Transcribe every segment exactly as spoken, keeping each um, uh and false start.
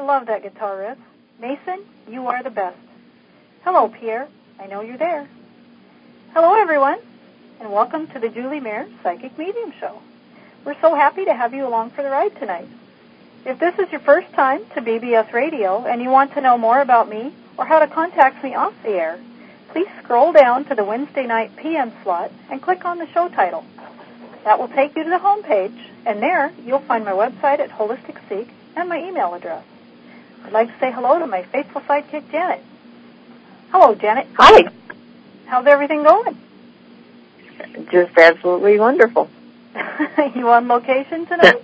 love that guitar riff. Mason, you are the best. Hello, Pierre. I know you're there. Hello, everyone, and welcome to the Julie Mayer Psychic Medium Show. We're so happy to have you along for the ride tonight. If this is your first time to B B S Radio and you want to know more about me or how to contact me off the air, please scroll down to the Wednesday night P M slot and click on the show title. That will take you to the home page, and there you'll find my website at Holistic Seek and my email address. I'd like to say hello to my faithful sidekick, Janet. Hello, Janet. Hi. How's everything going? Just absolutely wonderful. You on location tonight?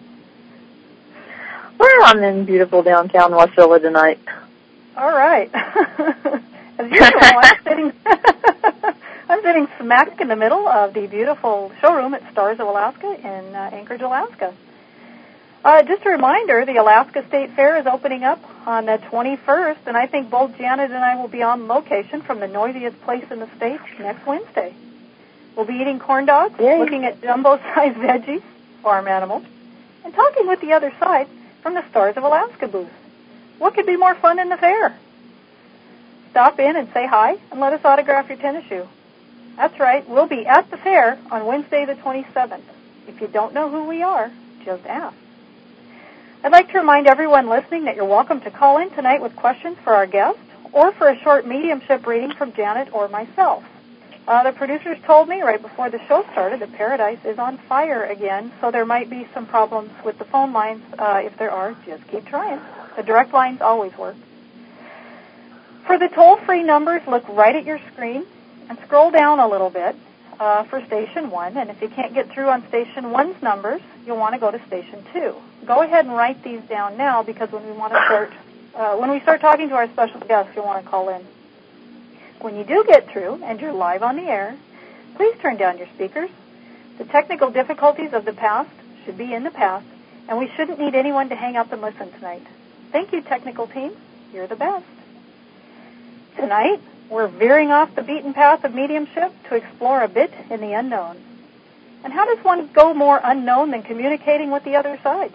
Well, I'm in beautiful downtown Wasilla tonight. All right. As usual, I'm sitting, I'm sitting smack in the middle of the beautiful showroom at Stars of Alaska in uh, Anchorage, Alaska. Uh, just a reminder, the Alaska State Fair is opening up on the twenty-first, and I think both Janet and I will be on location from the noisiest place in the state next Wednesday. We'll be eating corn dogs, Yay. looking at jumbo-sized veggies, farm animals, and talking with the other side from the Stars of Alaska booth. What could be more fun than the fair? Stop in and say hi and let us autograph your tennis shoe. That's right, we'll be at the fair on Wednesday the twenty-seventh. If you don't know who we are, just ask. I'd like to remind everyone listening that you're welcome to call in tonight with questions for our guest or for a short mediumship reading from Janet or myself. Uh, the producers told me right before the show started that Paradise is on fire again, so there might be some problems with the phone lines. Uh, if there are, just keep trying. The direct lines always work. For the toll-free numbers, look right at your screen and scroll down a little bit uh, for Station one. And if you can't get through on Station one's numbers, you'll want to go to Station two. Go ahead and write these down now because when we want to start, uh, when we start talking to our special guests, you'll want to call in. When you do get through and you're live on the air, please turn down your speakers. The technical difficulties of the past should be in the past, and we shouldn't need anyone to hang up and listen tonight. Thank you, technical team. You're the best. Tonight, we're veering off the beaten path of mediumship to explore a bit in the unknown. And how does one go more unknown than communicating with the other side?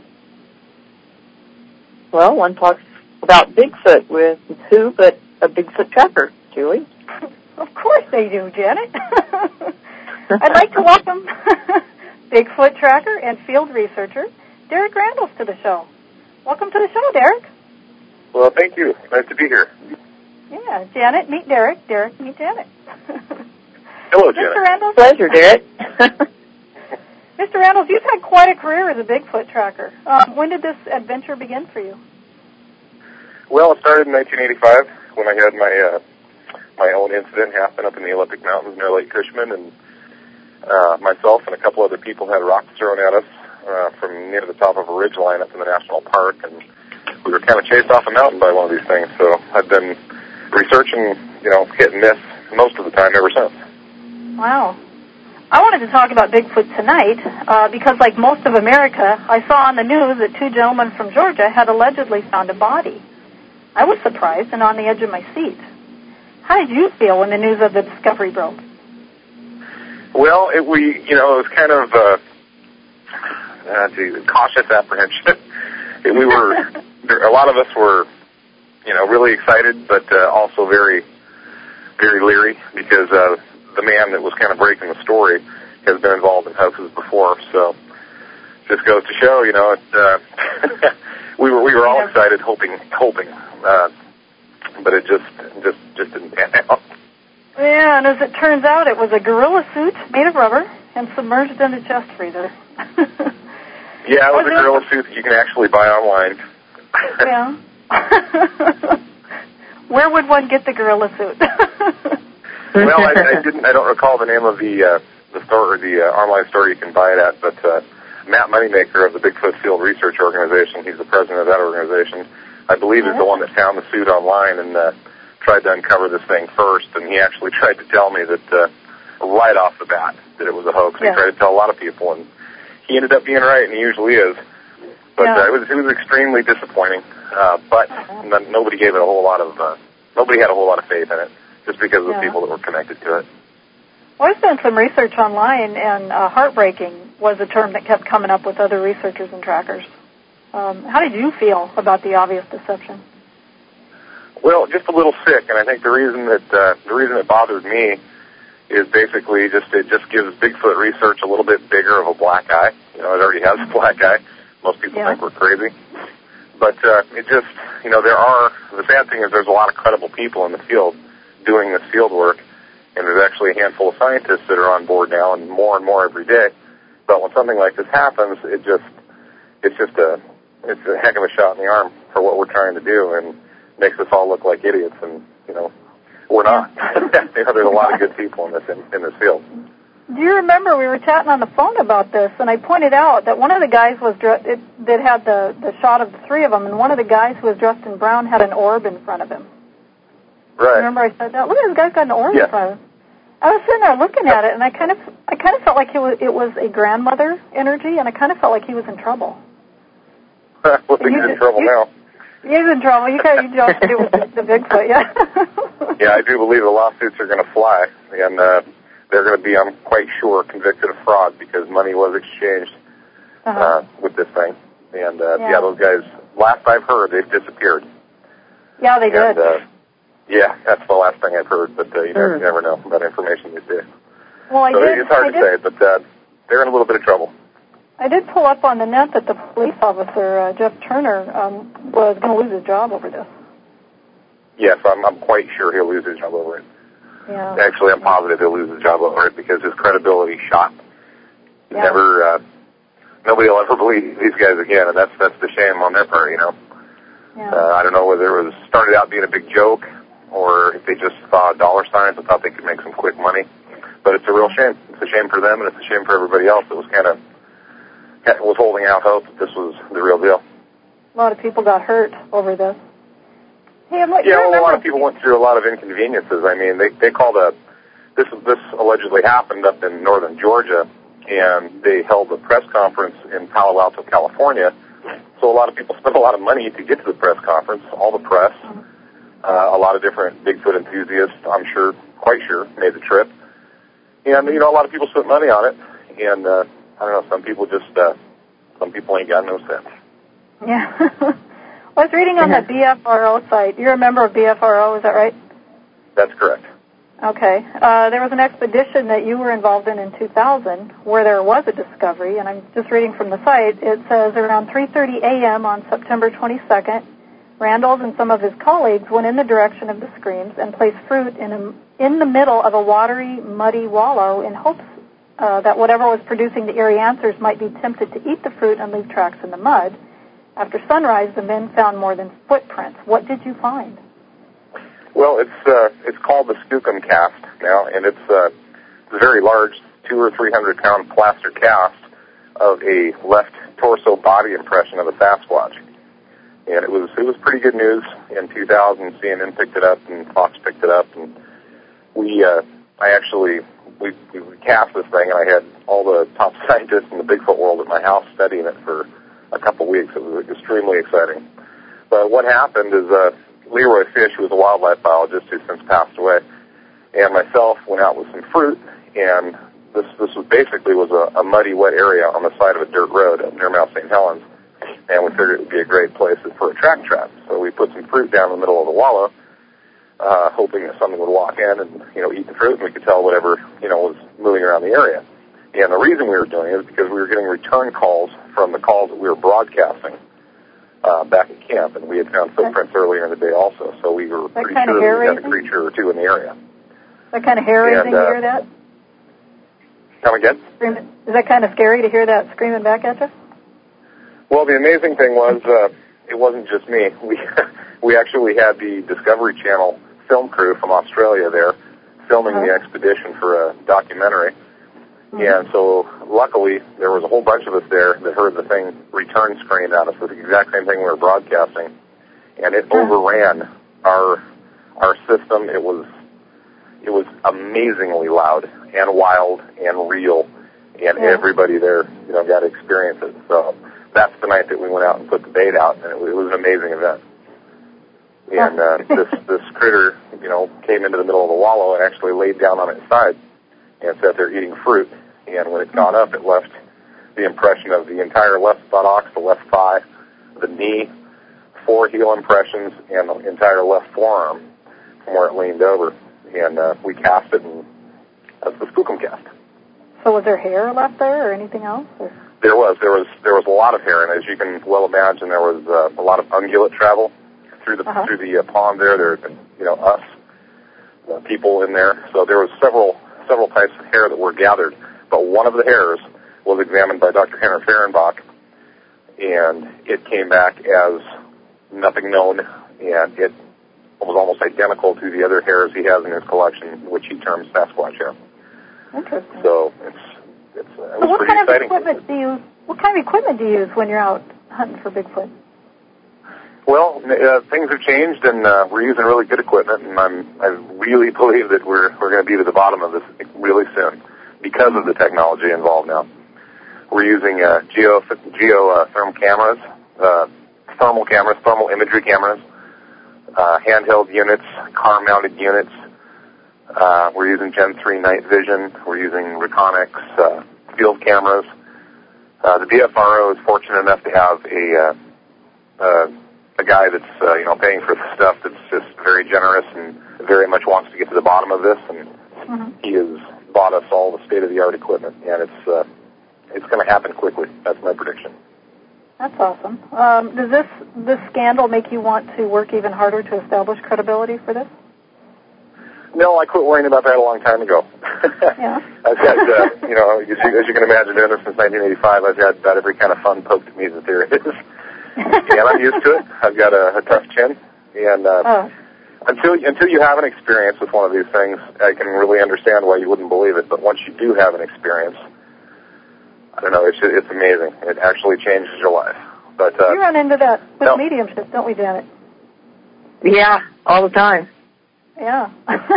Well, one talks about Bigfoot with who but a Bigfoot tracker, Julie. Of course they do, Janet. I'd like to welcome Bigfoot tracker and field researcher Derek Randles to the show. Welcome to the show, Derek. Well, thank you. Nice to be here. Yeah, Janet, meet Derek. Derek, meet Janet. Hello, Janet. Mister Randles. Pleasure, Derek. Mister Randles, you've had quite a career as a Bigfoot tracker. Um, when did this adventure begin for you? Well, it started in nineteen eighty-five when I had my uh, my own incident happen up in the Olympic Mountains near Lake Cushman, and uh, myself and a couple other people had rocks thrown at us uh, from near the top of a ridge line up in the national park, and we were kind of chased off a mountain by one of these things. So I've been researching, you know, hit and miss most of the time ever since. Wow. I wanted to talk about Bigfoot tonight uh, because, like most of America, I saw on the news that two gentlemen from Georgia had allegedly found a body. I was surprised and on the edge of my seat. How did you feel when the news of the discovery broke? Well, it, we, you know, it was kind of uh, uh, geez, cautious apprehension. it, we were, a lot of us were, you know, really excited, but uh, also very, very leery because uh, the man that was kind of breaking the story has been involved in hoaxes before. So, just goes to show, you know, it, uh, we were we were all excited, hoping, hoping. Uh, but it just, just, just didn't pan out. Yeah, and as it turns out, it was a gorilla suit made of rubber and submerged in a chest freezer. Yeah, it was, was a gorilla it? suit that you can actually buy online. Yeah. Where would one get the gorilla suit? Well, I, I didn't. I don't recall the name of the uh, the store or the uh, online store you can buy it at, but uh, Matt Moneymaker of the Bigfoot Field Research Organization, he's the president of that organization, I believe is the one that found the suit online and uh, tried to uncover this thing first, and he actually tried to tell me that uh, right off the bat that it was a hoax. Yeah. He tried to tell a lot of people, and he ended up being right, and he usually is. But yeah. uh, it was it was extremely disappointing. Uh, but uh-huh. nobody gave it a whole lot of uh, nobody had a whole lot of faith in it, just because of yeah. the people that were connected to it. Well, I've done some research online, and uh, heartbreaking was a term that kept coming up with other researchers and trackers. Um, how did you feel about the obvious deception? Well, just a little sick, and I think the reason that uh, the reason it bothered me is basically just it just gives Bigfoot research a little bit bigger of a black eye. You know, it already has a black eye. Most people yeah. think we're crazy, but uh, it just you know there are the sad thing is there's a lot of credible people in the field doing this field work, and there's actually a handful of scientists that are on board now, and more and more every day. But when something like this happens, it just it's just a it's a heck of a shot in the arm for what we're trying to do, and makes us all look like idiots, and, you know, we're not. you know, there's a lot of good people in this in, in this field. Do you remember we were chatting on the phone about this, and I pointed out that one of the guys was dre- it, that had the, the shot of the three of them, and one of the guys who was dressed in brown had an orb in front of him. Right. Remember I said that? Look, this guy's got an orb yeah. in front of him. I was sitting there looking at it, and I kind of I kind of felt like it was, it was a grandmother energy, and I kind of felt like he was in trouble. well, I think he's in trouble you, now. He's in trouble. You kind of you jumped it with the, the Bigfoot, yeah. yeah, I do believe the lawsuits are going to fly, and uh, they're going to be, I'm quite sure, convicted of fraud because money was exchanged uh-huh. uh, with this thing. And, uh, yeah. yeah, those guys, last I've heard, they've disappeared. Yeah, they and, did. Uh, yeah, that's the last thing I've heard, but uh, you, never, you never know about information these days. Well, I so did. It's hard I to did. say, but uh, they're in a little bit of trouble. I did pull up on the net that the police officer, uh, Jeff Turner, um, was going to lose his job over this. Yes, I'm, I'm quite sure he'll lose his job over it. Yeah. Actually, I'm positive he'll lose his job over it because his credibility shot. Yeah. Never, uh, nobody will ever believe these guys again, and that's that's the shame on their part, you know. Yeah. Uh, I don't know whether it was started out being a big joke or if they just saw dollar signs and thought they could make some quick money. But it's a real shame. It's a shame for them, and it's a shame for everybody else that was kind of was holding out hope that this was the real deal. A lot of people got hurt over this. Hey, I'm like, yeah, well, a lot of people went through a lot of inconveniences. I mean, they they called a this this allegedly happened up in northern Georgia, and they held a press conference in Palo Alto, California. So a lot of people spent a lot of money to get to the press conference. All the press, uh, a lot of different Bigfoot enthusiasts, I'm sure, quite sure, made the trip. And you know, a lot of people spent money on it, and uh, I don't know, some people just uh, some people ain't got no sense. Yeah. I was reading on the B F R O site. You're a member of B F R O, is that right? That's correct. Okay. Uh, there was an expedition that you were involved in in two thousand where there was a discovery, and I'm just reading from the site. It says around three thirty a.m. on September twenty-second, Randalls and some of his colleagues went in the direction of the screams and placed fruit in, a, in the middle of a watery, muddy wallow in hopes uh, that whatever was producing the eerie answers might be tempted to eat the fruit and leave tracks in the mud. After sunrise, the men found more than footprints. What did you find? Well, it's uh, it's called the Skookum cast now, and it's, uh, it's a very large, two or three hundred pound plaster cast of a left torso body impression of a Sasquatch, and it was it was pretty good news in two thousand. C N N picked it up, and Fox picked it up, and we uh, I actually we, we cast this thing, and I had all the top scientists in the Bigfoot world at my house studying it for a couple weeks. It was extremely exciting. But what happened is uh, Leroy Fish, who was a wildlife biologist who's since passed away, and myself went out with some fruit, and this this was basically was a, a muddy, wet area on the side of a dirt road up near Mount Saint Helens, and we figured it would be a great place for a track trap. So we put some fruit down in the middle of the wallow, uh, hoping that something would walk in and, you know, eat the fruit, and we could tell whatever, you know, was moving around the area. And the reason we were doing it is because we were getting return calls from the calls that we were broadcasting uh, back at camp, and we had found footprints earlier in the day also, so we were pretty sure that we had a creature or two in the area. Is that kind of hair-raising uh, to hear that? Come again? Is that kind of scary to hear that screaming back at you? Well, the amazing thing was uh, it wasn't just me. We we actually had the Discovery Channel film crew from Australia there filming uh-huh. the expedition for a documentary. Mm-hmm. And so, luckily, there was a whole bunch of us there that heard the thing return scream at us with the exact same thing we were broadcasting, and it yeah. overran our our system. It was it was amazingly loud and wild and real, and yeah. everybody there, you know, got to experience it. So that's the night that we went out and put the bait out, and it was, it was an amazing event. And uh, this this critter, you know, came into the middle of the wallow and actually laid down on its side and sat there eating fruit. And when it got up, it left the impression of the entire left buttocks, the left thigh, the knee, four heel impressions, and the entire left forearm from where it leaned over. And uh, we cast it, and that's the Skookum cast. So was there hair left there or anything else? Or? There was. There was there was a lot of hair, and as you can well imagine, there was uh, a lot of ungulate travel through the uh-huh. through the uh, pond there. There had been, you know, us, uh, people in there. So there was several several types of hair that were gathered. But one of the hairs was examined by Doctor Henry Fehrenbach, and it came back as nothing known, and it was almost identical to the other hairs he has in his collection, which he terms Sasquatch hair. Interesting. So it's it's uh, it was so what pretty kind exciting. Of equipment do you, what kind of equipment do you use when you're out hunting for Bigfoot? Well, uh, things have changed, and uh, we're using really good equipment, and I'm I really believe that we're we're going to be to the bottom of this really soon because of the technology involved now. We're using uh, geo geo uh, thermal cameras, uh, thermal cameras, thermal imagery cameras, uh, handheld units, car-mounted units. Uh, we're using Gen three night vision. We're using Reconyx uh, field cameras. Uh, the B F R O is fortunate enough to have a uh, uh, a guy that's uh, you know paying for the stuff that's just very generous and very much wants to get to the bottom of this, and mm-hmm. he has bought us all the state-of-the-art equipment, and it's uh, it's going to happen quickly. That's my prediction. That's awesome. Um, does this this scandal make you want to work even harder to establish credibility for this? No, I quit worrying about that a long time ago. Yeah. I've had, uh, you know, as you, as you can imagine, doing this since nineteen eighty-five, I've had about every kind of fun poked at me that there is. And I'm used to it. I've got a, a tough chin. And uh, oh. until until you have an experience with one of these things, I can really understand why you wouldn't believe it. But once you do have an experience, I don't know, it's it's amazing. It actually changes your life. But uh, we run into that with no. mediumship, don't we, Janet? Yeah, all the time. Yeah.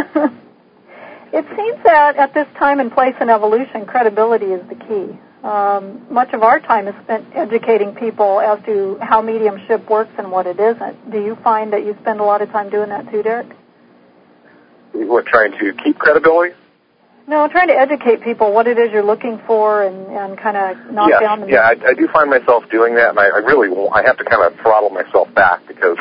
It seems that at this time and place in evolution, credibility is the key. Um, much of our time is spent educating people as to how mediumship works and what it isn't. Do you find that you spend a lot of time doing that too, Derek? What, trying to keep credibility? No, trying to educate people what it is you're looking for and, and kind of knock yes. down the... Yeah, I, I do find myself doing that, and I, I really I have to kind of throttle myself back because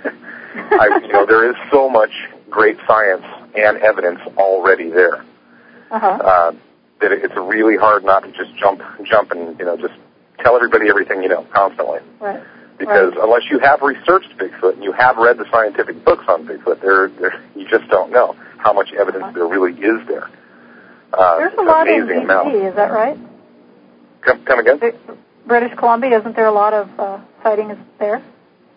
I, you know, there is so much great science and evidence already there. Uh-huh. Uh, that it's really hard not to just jump, jump, and you know, just tell everybody everything you know constantly. Right. Because right. unless you have researched Bigfoot and you have read the scientific books on Bigfoot, there, there you just don't know how much evidence uh-huh. there really is there. Uh, There's a lot in B C, amount. Is that right? Come, come again? British Columbia, isn't there a lot of uh, sightings there?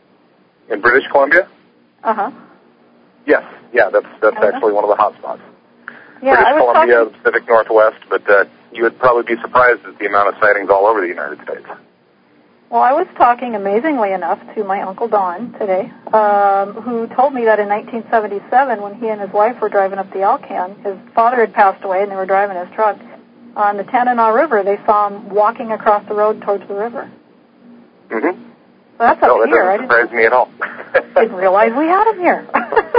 In British Columbia? Uh huh. Yes, yeah, that's that's actually one of the hot spots. Yeah, British I was Columbia, talking... the Pacific Northwest, but uh, you would probably be surprised at the amount of sightings all over the United States. Well, I was talking, amazingly enough, to my Uncle Don today, um, who told me that in nineteen seventy-seven, when he and his wife were driving up the Alcan, his father had passed away and they were driving his truck. On the Tanana River, they saw him walking across the road towards the river. Mm-hmm. So that's up no, that here. doesn't surprise me at all. Didn't realize we had him here.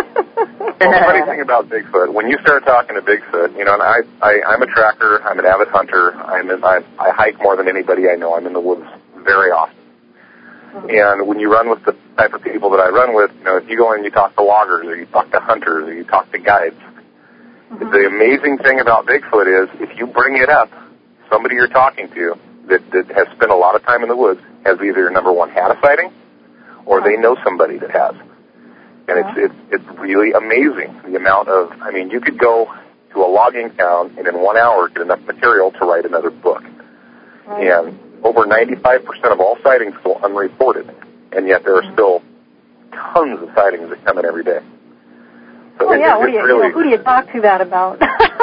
Well, the funny thing about Bigfoot, when you start talking to Bigfoot, you know, and I, I, I'm a tracker, I'm an avid hunter, I'm in, I, I hike more than anybody I know. I'm in the woods very often. Mm-hmm. And when you run with the type of people that I run with, you know, if you go and you talk to loggers or you talk to hunters or you talk to guides, mm-hmm. the amazing thing about Bigfoot is if you bring it up, somebody you're talking to that, that has spent a lot of time in the woods has either, number one, had a sighting or they know somebody that has. And it's, it's it's really amazing, the amount of, I mean, you could go to a logging town and in one hour get enough material to write another book. Right. And over ninety-five percent of all sightings go unreported, and yet there are still tons of sightings that come in every day. So oh, it, yeah, it, what do you, really, you know, who do you talk to that about?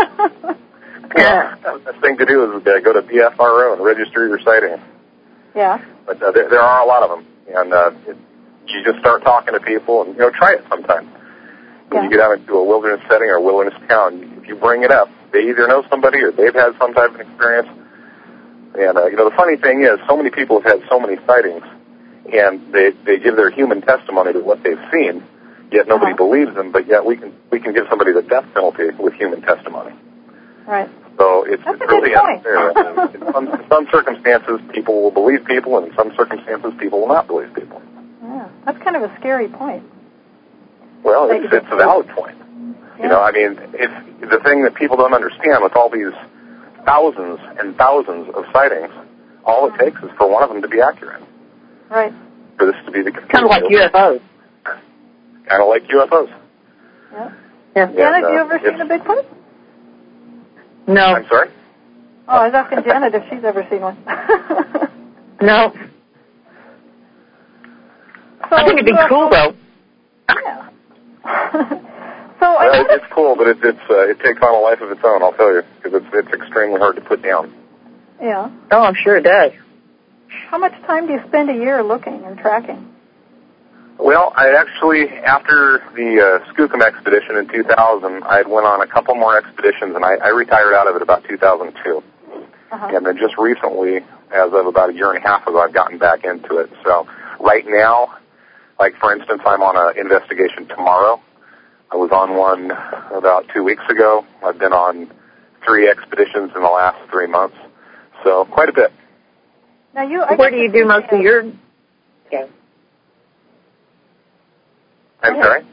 Well, the best thing to do is uh, go to B F R O and register your sightings. Yeah. But uh, there, there are a lot of them, and uh, it, you just start talking to people, and, you know, try it sometime. When yeah. you get out into a wilderness setting or a wilderness town, if you bring it up, they either know somebody or they've had some type of experience. And, uh, you know, the funny thing is, so many people have had so many sightings, and they they give their human testimony to what they've seen, yet nobody uh-huh. believes them, but yet we can we can give somebody the death penalty with human testimony. Right. So it's, That's it's a good really point. unfair. in, some, in some circumstances, people will believe people, and in some circumstances, people will not believe people. Yeah, that's kind of a scary point. Well, it's, it's a valid point. Yeah. You know, I mean, it's the thing that people don't understand with all these thousands and thousands of sightings, all it takes is for one of them to be accurate. Right. For this to be the Kind of like U F Os. Kind of like U F Os. Yeah. Yeah. Janet, uh, have you ever seen a Bigfoot? No. I'm sorry? Oh, I was asking Janet if she's ever seen one. No. So I think it'd be U F O cool, though. Yeah. So I Well, noticed, it's cool, but it, it's uh, it takes on a life of its own. I'll tell you, because it's it's extremely hard to put down. yeah. Oh, I'm sure it does. How much time do you spend a year looking or tracking? Well, I actually, after the uh, Skookum expedition in two thousand, I went on a couple more expeditions, and I, I retired out of it about two thousand two. Uh-huh. And then just recently, as of about a year and a half ago, I've gotten back into it. So right now, like for instance, I'm on an investigation tomorrow. I was on one about two weeks ago. I've been on three expeditions in the last three months. So quite a bit. Now you, I Where get do you to do see, most uh, of your... Okay. I'm sorry?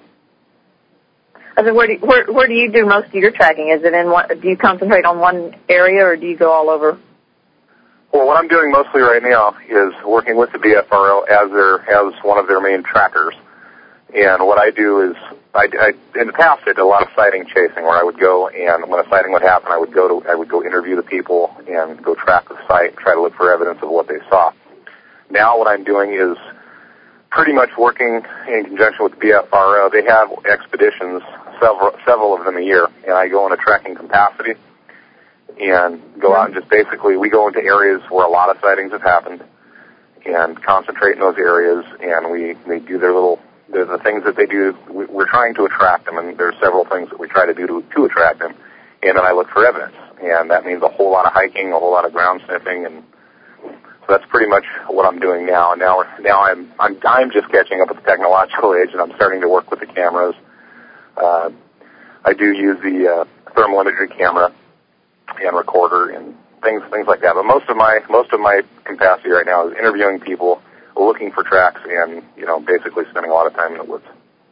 I said, where do you, where where do you do most of your tracking? Is it in one? Do you concentrate on one area, or do you go all over? Well, what I'm doing mostly right now is working with the B F R O as their as one of their main trackers. And what I do is, I, I in the past I did a lot of sighting chasing, where I would go and when a sighting would happen, I would go to I would go interview the people and go track the site, try to look for evidence of what they saw. Now what I'm doing is pretty much working in conjunction with the B F R O. They have expeditions, several several of them a year, and I go in a tracking capacity and go out and just basically, we go into areas where a lot of sightings have happened and concentrate in those areas, and we, we do their little, the, the things that they do, we, we're trying to attract them, and there's several things that we try to do to, to attract them, and then I look for evidence, and that means a whole lot of hiking, a whole lot of ground sniffing, and so that's pretty much what I'm doing now. Now, now I'm, I'm, I'm just catching up with the technological age, and I'm starting to work with the cameras. Uh, I do use the uh, thermal imagery camera and recorder and things things like that. But most of my most of my capacity right now is interviewing people, looking for tracks, and you know basically spending a lot of time in the woods.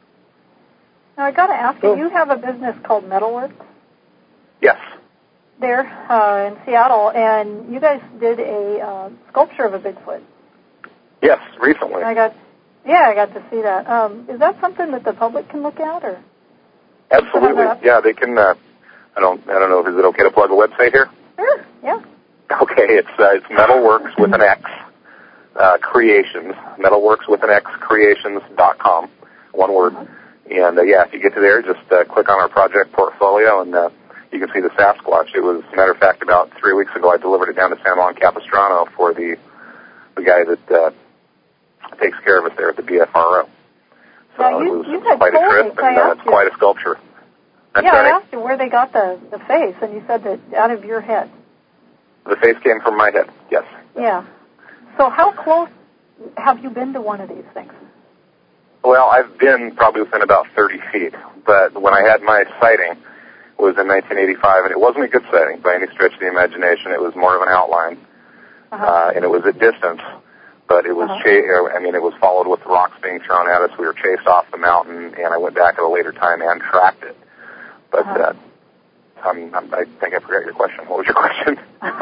Now I got to ask you, you have a business called Metalworks Yes. there uh, in Seattle, and you guys did a uh, sculpture of a Bigfoot. Yes, recently. I got, yeah, I got to see that. Um, is that something that the public can look at, or? Absolutely. Yeah, they can. Uh, I don't. I don't know. Is it okay to plug a website here? Sure. Yeah. Okay. It's uh, it's Metalworks with an X uh, Creations. Metalworks with an X Creations dot com. One word. Uh-huh. And uh, yeah, if you get to there, just uh, click on our project portfolio, and uh, you can see the Sasquatch. It was, as a matter of fact, about three weeks ago, I delivered it down to San Juan Capistrano for the the guy that uh, takes care of it there at the B F R O. So Now, you- it was you had quite a told trip, me, I and uh, asked it's you. quite a sculpture. I'm yeah, sorry. I asked you where they got the, the face, and you said that out of your head. The face came from my head, yes. Yeah. So how close have you been to one of these things? Well, I've been probably within about thirty feet, but when I had my sighting was in nineteen eighty-five, and it wasn't a good sighting by any stretch of the imagination. It was more of an outline, Uh-huh. uh, and it was at distance, but it was, Uh-huh. cha- I mean, it was followed with rocks being thrown at us. We were chased off the mountain, and I went back at a later time and tracked it. But Uh-huh. uh, I'm, I'm, I think I forgot your question. What was your question?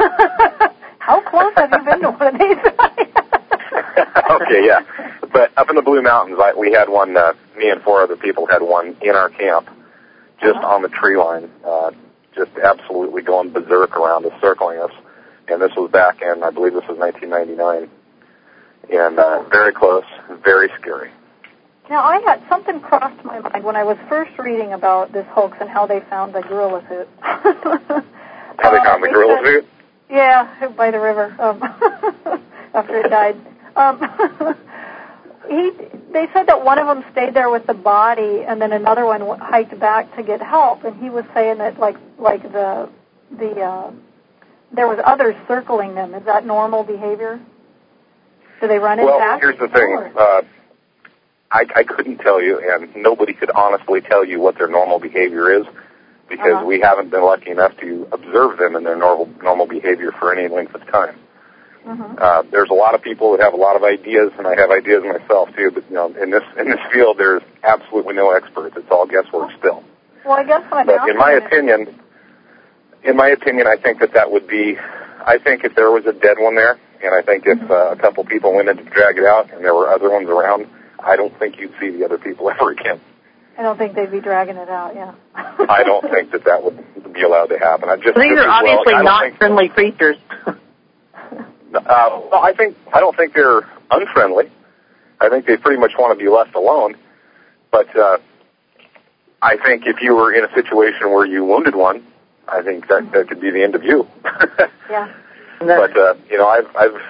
How close have you been to one of these? Okay, yeah. But up in the Blue Mountains, I, we had one, uh, me and four other people had one in our camp, just Uh-huh. on the tree line, uh, just absolutely going berserk around us, circling us. And this was back in, I believe this was nineteen ninety-nine. And uh, very close, very scary. Now, I had something crossed my mind when I was first reading about this hoax and how they found the gorilla suit. How they Uh, found the they gorilla said- suit? Yeah, by the river, um, after it died. Um, he, they said that one of them stayed there with the body, and then another one w- hiked back to get help. And he was saying that, like, like the the uh, there was others circling them. Is that normal behavior? Do they run in Well, back? here's the thing. Uh, I, I couldn't tell you, and nobody could honestly tell you what their normal behavior is. because uh-huh. we haven't been lucky enough to observe them in their normal normal behavior for any length of time. Mm-hmm. Uh, there's a lot of people that have a lot of ideas, and I have ideas myself too. But you know, in this in this field, there's absolutely no experts. It's all guesswork still. Well, I guess what I'm But in my opinion, in my opinion, I think that that would be. I think if there was a dead one there, and I think if mm-hmm. uh, a couple people went in to drag it out, and there were other ones around, I don't think you'd see the other people ever again. I don't think they'd be dragging it out. Yeah. I don't think that that would be allowed to happen. I just so these are obviously well, not think, friendly creatures. Uh, well, I think I don't think they're unfriendly. I think they pretty much want to be left alone. But uh, I think if you were in a situation where you wounded one, I think that that could be the end of you. Yeah. But uh, you know, I've I've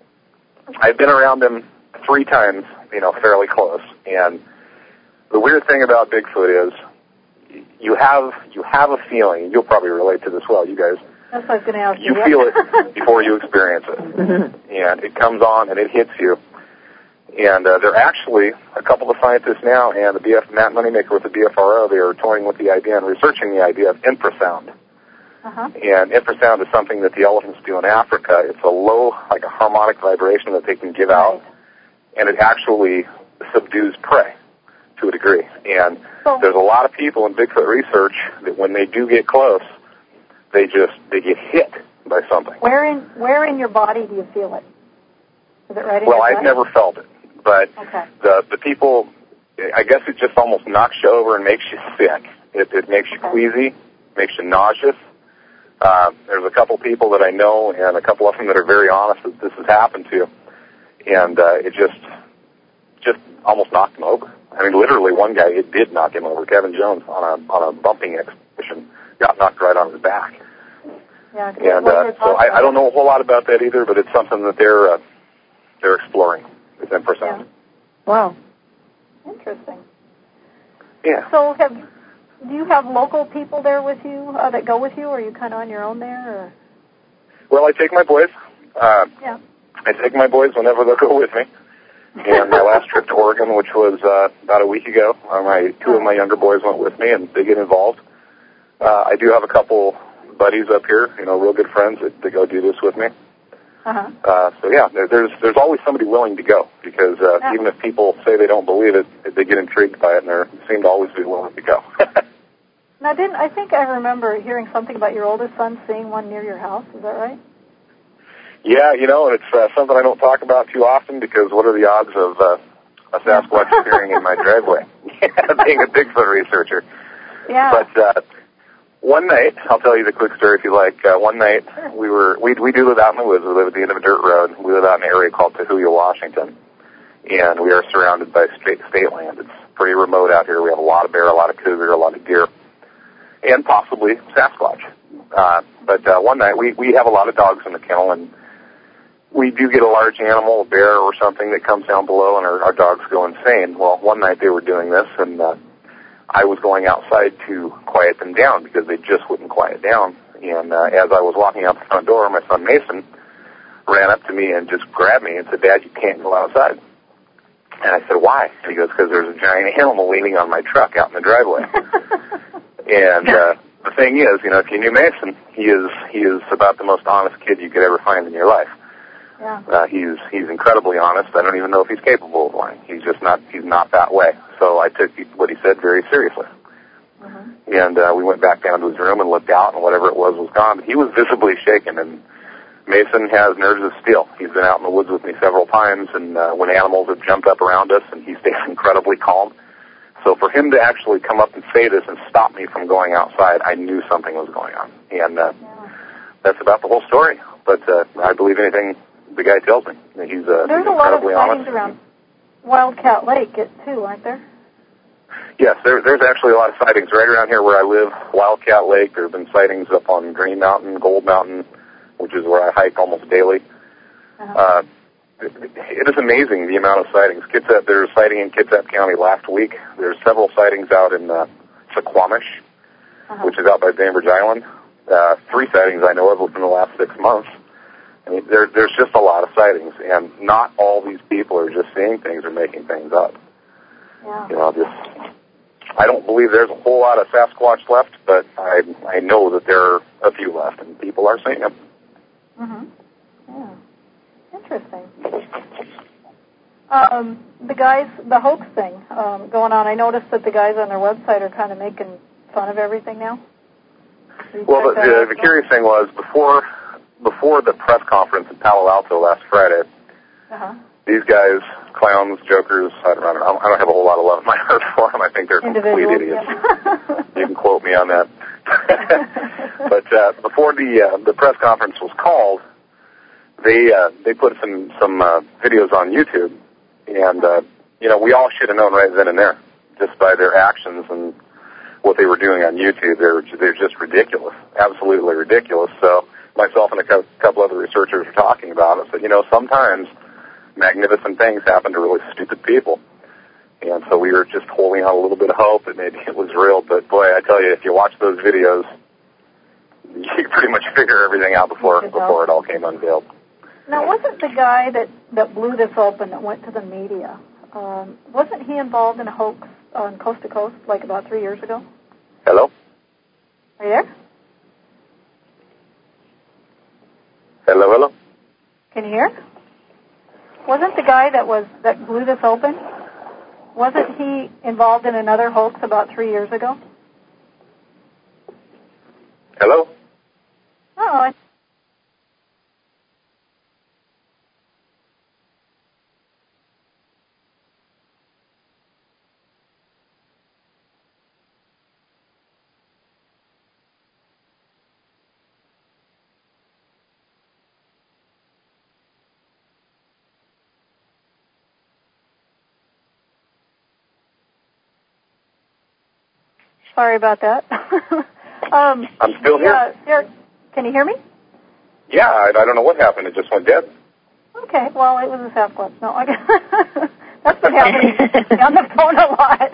I've been around them three times, you know, fairly close. And the weird thing about Bigfoot is you have you have a feeling. You'll probably relate to this well, you guys. That's what I was going to ask you. You feel it before you experience it. Mm-hmm. And it comes on and it hits you. And uh, they're actually, a couple of scientists now, and the B F, Matt Moneymaker with the B F R O, they are toying with the idea and researching the idea of infrasound. Uh-huh. And infrasound is something that the elephants do in Africa. It's a low, like a harmonic vibration that they can give out, right. And it actually subdues prey to a degree. And so, there's a lot of people in Bigfoot research that when they do get close, they just, they get hit by something. Where in where in your body do you feel it? Is it right in well, your I've gut? never felt it, but okay. the the people, I guess it just almost knocks you over and makes you sick. It, it makes you okay. queasy, makes you nauseous. Uh, there's a couple people that I know, and a couple of them that are very honest that this has happened to, and uh, it just just almost knocked them over. I mean, literally, one guy, it did knock him over. Kevin Jones on a on a bumping expedition got knocked right on his back. Yeah, and uh, so I, I don't know a whole lot about that either, but it's something that they're uh, they're exploring with infrasound. Yeah. Wow, interesting. Yeah. So, have do you have local people there with you uh, that go with you, or are you kind of on your own there? Or? Well, I take my boys. Uh, yeah. I take my boys whenever they'll go with me. And my last trip to Oregon, which was uh, about a week ago, uh, my two of my younger boys went with me, and they get involved. Uh, I do have a couple buddies up here, you know, real good friends that, that go do this with me. Uh-huh. Uh, so yeah, there, there's there's always somebody willing to go because uh, yeah. even if people say they don't believe it, they get intrigued by it, and they seem to always be willing to go. Now, didn't I think I remember hearing something about your oldest son seeing one near your house? Is that right? Yeah, you know, and it's uh, something I don't talk about too often because what are the odds of uh, a Sasquatch appearing in my driveway? Being a Bigfoot researcher. Yeah. But uh, one night, I'll tell you the quick story if you like. Uh, one night, we were we we do live out in the woods. We live at the end of a dirt road. We live out in an area called Tahuya, Washington, and we are surrounded by state state land. It's pretty remote out here. We have a lot of bear, a lot of cougar, a lot of deer, and possibly Sasquatch. Uh, but uh, one night, we we have a lot of dogs in the kennel, and we do get a large animal, a bear or something that comes down below, and our, our dogs go insane. Well, one night they were doing this, and uh, I was going outside to quiet them down because they just wouldn't quiet down. And uh, as I was walking out the front door, my son Mason ran up to me and just grabbed me and said, "Dad, you can't go outside." And I said, "Why?" And he goes, "Because there's a giant animal leaning on my truck out in the driveway." and uh, the thing is, you know, if you knew Mason, he is he is about the most honest kid you could ever find in your life. Yeah. Uh, he's he's incredibly honest. I don't even know if he's capable of lying. He's just not he's not that way. So I took what he said very seriously. Mm-hmm. And uh, we went back down to his room and looked out, and whatever it was was gone. But he was visibly shaken, and Mason has nerves of steel. He's been out in the woods with me several times, and uh, when animals have jumped up around us, and he stays incredibly calm. So for him to actually come up and say this and stop me from going outside, I knew something was going on. And uh, yeah. that's about the whole story. But uh, I believe anything the guy tells me. He's, uh, There's he's a lot of incredibly sightings honest. around Wildcat Lake, too, aren't there? Yes, there, there's actually a lot of sightings right around here where I live. Wildcat Lake, there have been sightings up on Green Mountain, Gold Mountain, which is where I hike almost daily. Uh-huh. Uh, it, it is amazing the amount of sightings. Kitsap, there's a sighting in Kitsap County last week. There's several sightings out in uh, Suquamish, uh-huh. which is out by Bainbridge Island. Uh, three sightings I know of within the last six months. I mean, there, there's just a lot of sightings, and not all these people are just seeing things or making things up. Yeah. You know, just I don't believe there's a whole lot of Sasquatch left, but I I know that there are a few left, and people are seeing them. Mm-hmm. Yeah. Interesting. Um, the guys, the hoax thing um, going on, I noticed that the guys on their website are kind of making fun of everything now. Well, the, the, the curious thing was, before before the press conference in Palo Alto last Friday, uh-huh. these guys, clowns, jokers, I don't, I, don't, I don't have a whole lot of love in my heart for them. I think they're complete idiots. Yeah. You can quote me on that. But uh, before the uh, the press conference was called, they uh, they put some, some uh, videos on YouTube. And, uh, you know, we all should have known right then and there, just by their actions and what they were doing on YouTube. They're, they're just ridiculous, absolutely ridiculous. So myself and a couple other researchers were talking about it. So, you know, sometimes magnificent things happen to really stupid people. And so we were just holding out a little bit of hope that maybe it was real. But, boy, I tell you, if you watch those videos, you can pretty much figure everything out before before it all came unveiled. Now, wasn't the guy that, that blew this open that went to the media, um, wasn't he involved in a hoax on Coast to Coast like about three years ago? Hello? Are you there? Hello, hello? Can you hear? Wasn't the guy that was that blew this open, wasn't he involved in another hoax about three years ago? Hello? Oh, I... Sorry about that. um, I'm still here. Yeah, can you hear me? Yeah, I, I don't know what happened. It just went dead. Okay, well, it was a Sasquatch. No, I that's what happens on the phone a lot.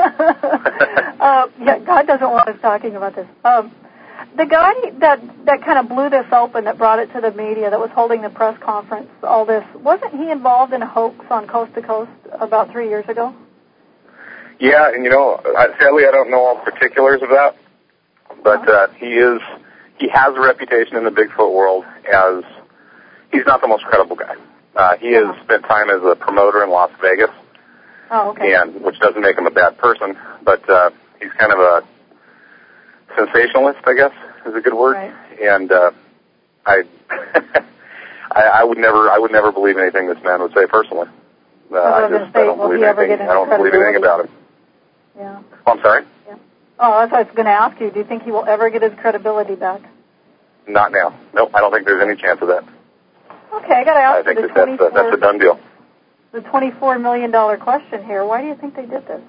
uh, yeah, God doesn't want us talking about this. Um, the guy that, that kind of blew this open, that brought it to the media, that was holding the press conference, all this, wasn't he involved in a hoax on Coast to Coast about three years ago? Yeah, and you know, sadly I don't know all the particulars of that, but uh, he is, he has a reputation in the Bigfoot world as, he's not the most credible guy. Uh, he has spent time as a promoter in Las Vegas, oh, okay. and which doesn't make him a bad person, but uh, he's kind of a sensationalist, I guess, is a good word. Right. And uh, I, I, I would never, I would never believe anything this man would say personally. Uh, I, I just, say, I don't believe anything. I don't believe anything about him. Yeah. Oh, I'm sorry? Yeah. Oh, that's what I was going to ask you. Do you think he will ever get his credibility back? Not now. Nope, I don't think there's any chance of that. Okay, I got to ask I think you the that that's, a, that's a done deal. The twenty-four million dollars question here. Why do you think they did this?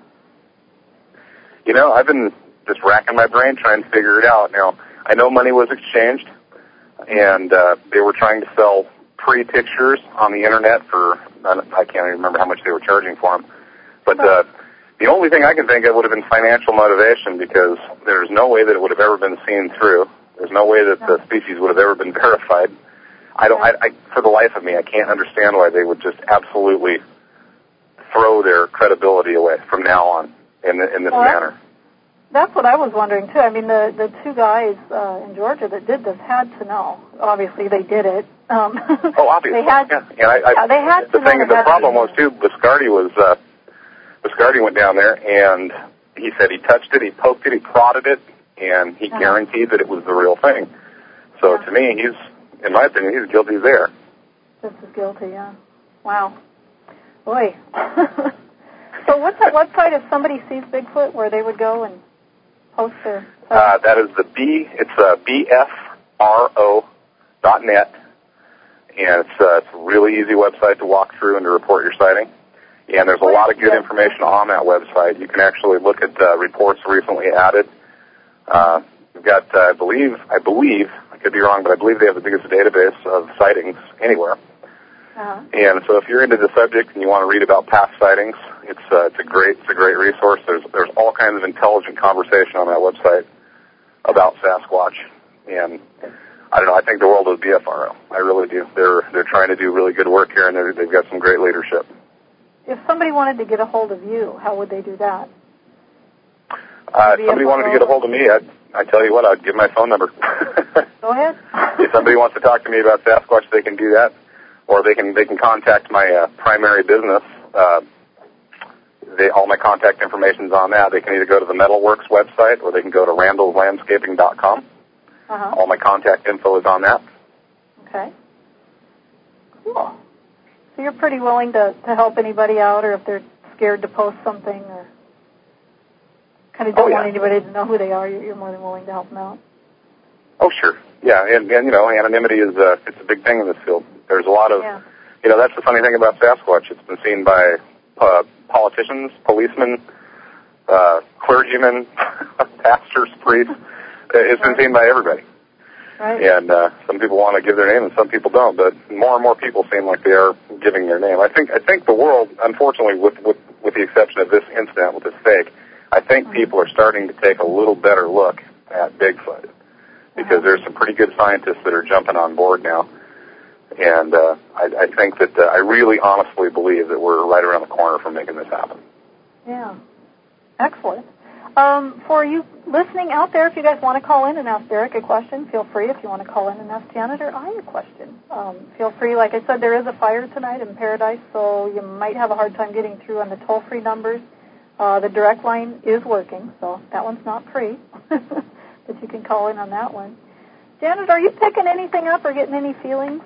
You know, I've been just racking my brain trying to figure it out. Now, I know money was exchanged, and uh, they were trying to sell pre-pictures on the Internet for, I can't even remember how much they were charging for them. But uh, the only thing I can think of would have been financial motivation, because there's no way that it would have ever been seen through. There's no way that the species would have ever been verified. I don't. I, I, for the life of me, I can't understand why they would just absolutely throw their credibility away from now on in, the, in this well, manner. That's what I was wondering too. I mean, the the two guys uh, in Georgia that did this had to know. Obviously, they did it. Um, oh, obviously. They had. Yeah, and I, I, yeah, they had the to thing. know The problem was too. Biscardi was. Uh, Biscardi went down there and he said he touched it, he poked it, he prodded it, and he uh-huh. guaranteed that it was the real thing. So yeah. to me, he's, in my opinion, he's guilty there. Just as guilty, yeah. Wow. Boy. So what's that website if somebody sees Bigfoot where they would go and post their... Uh, that is the B, it's uh, B F R O dot net, and it's, uh, it's a really easy website to walk through and to report your sighting. And there's a lot of good information on that website. You can actually look at uh, reports recently added. Uh, we've got, uh, I believe, I believe, I could be wrong, but I believe they have the biggest database of sightings anywhere. Uh-huh. And so if you're into the subject and you want to read about past sightings, it's uh, it's a great it's a great resource. There's there's all kinds of intelligent conversation on that website about Sasquatch. And I don't know, I think the world of B F R O. I really do. They're they're trying to do really good work here, and they've got some great leadership. If somebody wanted to get a hold of you, how would they do that? Uh, if somebody wanted to get a hold of me, I'd, I tell you what, I'd give my phone number. Go ahead. If somebody wants to talk to me about Sasquatch, they can do that, or they can they can contact my uh, primary business. Uh, they, all my contact information's on that. They can either go to the Metalworks website, or they can go to randalls landscaping dot com. Uh-huh. All my contact info is on that. Okay. Cool. So you're pretty willing to, to help anybody out, or if they're scared to post something, or kind of don't oh, yeah. want anybody to know who they are, you're, you're more than willing to help them out. Oh, sure. Yeah, and, and you know, anonymity is uh, it's a big thing in this field. There's a lot of, yeah. you know, that's the funny thing about Sasquatch. It's been seen by uh, politicians, policemen, uh, clergymen, pastors, priests. It's been seen by everybody. Right. And uh, some people want to give their name, and some people don't. But more and more people seem like they are giving their name. I think I think the world, unfortunately, with with, with the exception of this incident with this fake, I think mm-hmm. people are starting to take a little better look at Bigfoot, because uh-huh. there's some pretty good scientists that are jumping on board now. And uh, I, I think that uh, I really honestly believe that we're right around the corner from making this happen. Yeah. Excellent. Um, for you listening out there, if you guys want to call in and ask Derek a question, feel free. If you want to call in and ask Janet or I a question, um, feel free. Like I said, there is a fire tonight in Paradise, so you might have a hard time getting through on the toll-free numbers. Uh, the direct line is working, so that one's not free, but you can call in on that one. Janet, are you picking anything up or getting any feelings?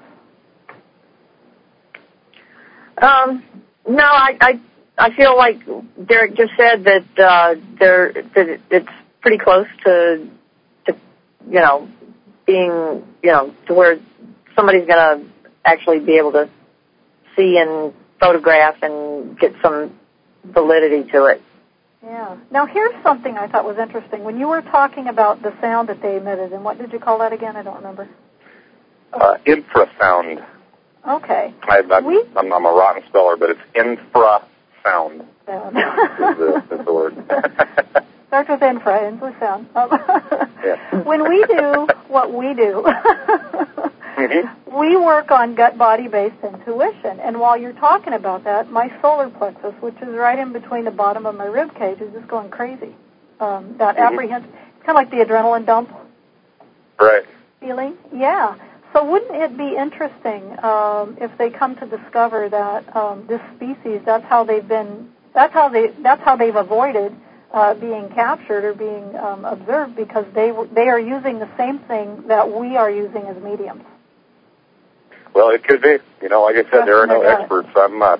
Um, no, I... I I feel like Derek just said that uh, there that it's pretty close to, to, you know, being, you know, to where somebody's going to actually be able to see and photograph and get some validity to it. Yeah. Now, here's something I thought was interesting. When you were talking about the sound that they emitted, and what did you call that again? I don't remember. Uh, infrasound. Okay. I, I'm, we, I'm, I'm a rotten speller, but it's infra. Sound. Sound. is, the, is the word. Starts with infra, infra sound. Um, yeah. When we do what we do, mm-hmm. we work on gut-body-based intuition. And while you're talking about that, my solar plexus, which is right in between the bottom of my rib cage, is just going crazy. Um, that mm-hmm. apprehension, it's kind of like the adrenaline dump. Right. Feeling? Yeah. So wouldn't it be interesting um, if they come to discover that um, this species, that's how they've been, that's how they, that's how they've avoided uh, being captured or being um, observed, because they they are using the same thing that we are using as mediums. Well, it could be. You know, like I said, yes, there are no experts. I'm not.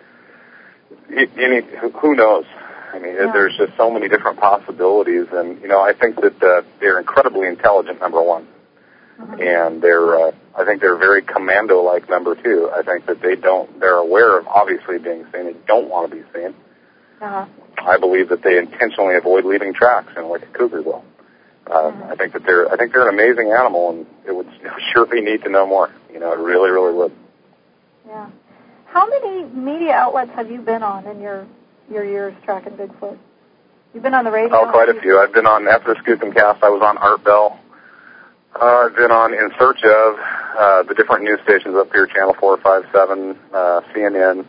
Any, who knows? I mean, yeah. there's just so many different possibilities, and you know, I think that uh, they're incredibly intelligent. Number one. Mm-hmm. And they're, uh, I think they're very commando-like, number two. I think that they don't, they're aware of obviously being seen. They don't want to be seen. Uh-huh. I believe that they intentionally avoid leaving tracks, you know, like a cougar will. Uh, mm-hmm. I think that they're, I think they're an amazing animal, and it would surely need to know more. You know, it really, really would. Yeah. How many media outlets have you been on in your, your years tracking Bigfoot? You've been on the radio? Oh, quite a few. I've been on, after the Skookum Cast, I was on Art Bell. Uh, I've been on In Search Of, uh, the different news stations up here, Channel four, five, seven, uh, C N N.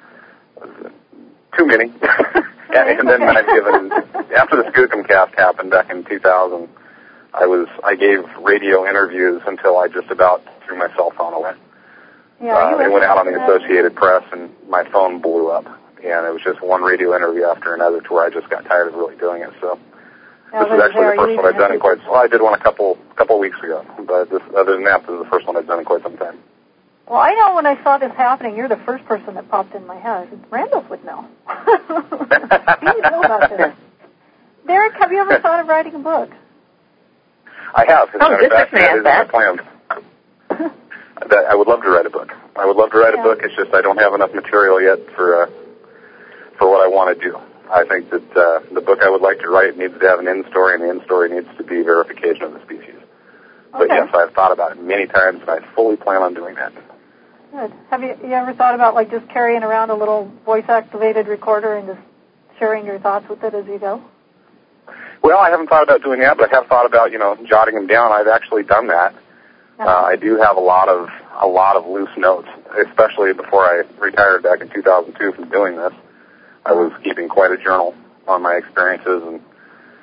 Too many. and, and then I've given, after the Skookum Cast happened back in two thousand, I was, I gave radio interviews until I just about threw my cell phone away. Yeah, uh, it went out on the Associated Press, and my phone blew up. And it was just one radio interview after another to where I just got tired of really doing it, so. Now, this is actually the first one I've done in quite. Well, I did one a couple couple weeks ago, but this, other than that, this is the first one I've done in quite some time. Well, I know when I saw this happening, you're the first person that popped in my head. Randolph would know. He would know about this. Derek, have you ever thought of writing a book? I have. As a oh, matter of fact, that is that. my plan. that I would love to write a book. I would love to write yeah. a book. It's just I don't have enough material yet for uh, for what I want to do. I think that uh, the book I would like to write needs to have an end story, and the end story needs to be verification of the species. But okay. yes, I've thought about it many times, and I fully plan on doing that. Good. Have you, you ever thought about like just carrying around a little voice-activated recorder and just sharing your thoughts with it as you go? Well, I haven't thought about doing that, but I have thought about, you know, jotting them down. I've actually done that. Uh-huh. Uh, I do have a lot of a lot of loose notes, especially before I retired back in two thousand two from doing this. I was keeping quite a journal on my experiences, and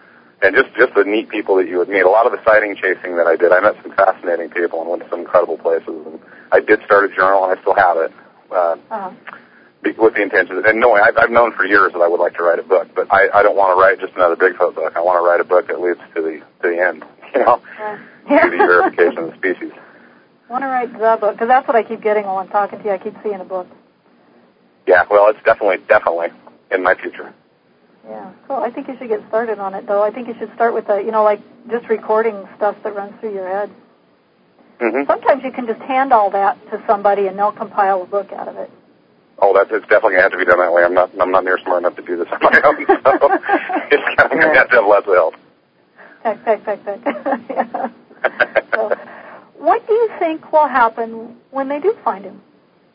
and just, just the neat people that you would meet. A lot of the sighting chasing that I did, I met some fascinating people and went to some incredible places. And I did start a journal, and I still have it, uh, uh-huh. with the intention, and knowing, I've, I've known for years that I would like to write a book, but I, I don't want to write just another Bigfoot book. I want to write a book that leads to the, to the end, you know, yeah. to the verification of the species. I want to write the book, because that's what I keep getting while I'm talking to you. I keep seeing a book. Yeah, well, it's definitely, definitely in my future. Yeah, cool. I think you should get started on it, though. I think you should start with, the, you know, like just recording stuff that runs through your head. Mm-hmm. Sometimes you can just hand all that to somebody, and they'll compile a book out of it. Oh, that's it's definitely going to have to be done that way. I'm not I'm not near smart enough to do this on my own, so it's kind of going to have to have lots of help. Peck, peck, peck, peck. Yeah. So, what do you think will happen when they do find him?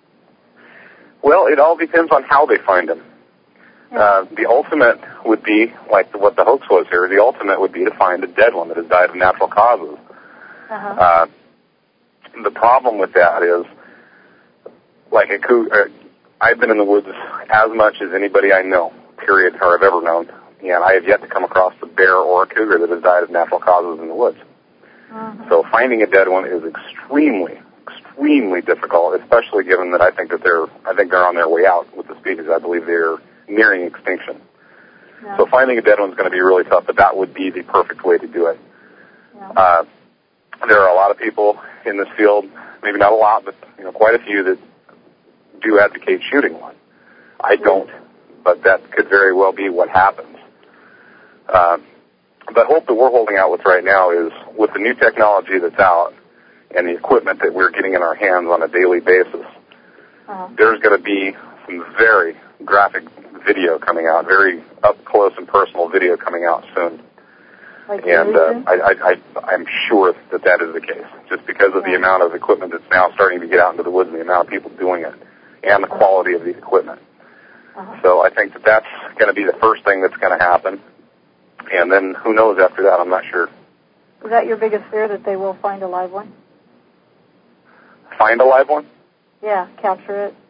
Well, it all depends on how they find him. Yeah. Uh, the ultimate would be, like what the hoax was here, the ultimate would be to find a dead one that has died of natural causes. Uh-huh. Uh, the problem with that is, like a cougar, I've been in the woods as much as anybody I know, period, or I've ever known, and I have yet to come across a bear or a cougar that has died of natural causes in the woods. Uh-huh. So finding a dead one is extremely, extremely difficult, especially given that I think that they're, I think they're on their way out with the species. I believe they're nearing extinction. Yeah. So finding a dead one's going to be really tough, but that would be the perfect way to do it. Yeah. Uh, there are a lot of people in this field, maybe not a lot, but you know, quite a few that do advocate shooting one. I don't, but that could very well be what happens. Uh, the hope that we're holding out with right now is with the new technology that's out and the equipment that we're getting in our hands on a daily basis, uh-huh. there's going to be some very graphic video coming out, very up-close and personal video coming out soon. Like and uh, I, I, I, I'm sure that that is the case, just because of yeah. the amount of equipment that's now starting to get out into the woods and the amount of people doing it and the quality of the equipment. Uh-huh. So I think that that's going to be the first thing that's going to happen. And then who knows after that, I'm not sure. Is that your biggest fear, that they will find a live one? Find a live one? Yeah, capture it.